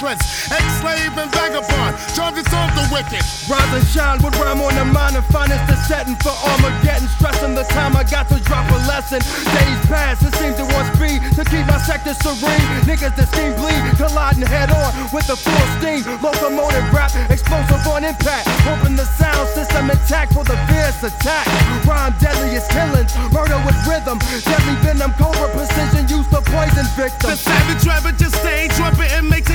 faceless, ex-slave and vagabond, charges of the wicked. Rise and shine with rhyme on the mind and finest the setting for Armageddon. Stressing the time I got to drop a lesson. Days pass, it seems to want speed to keep my sector serene. Niggas that scheme bleed, colliding head on with the full steam. Locomotive rap, explosive on impact. Hoping the sound system intact for the fierce attack. Rhyme deadliest killings, murder with rhythm. Deadly venom, cobra precision, used to poison victims. The savage rabbit just stay trumpet and makes